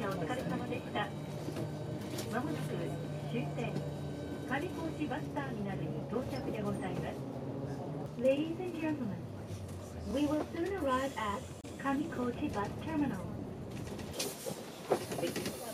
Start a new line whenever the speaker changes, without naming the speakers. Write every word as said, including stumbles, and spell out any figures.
お疲れ様でした。まもなく終点上高地バスターミナルに到着でございます。Ladies and gentlemen, we will soon arrive at Kamikochi Bus Terminal.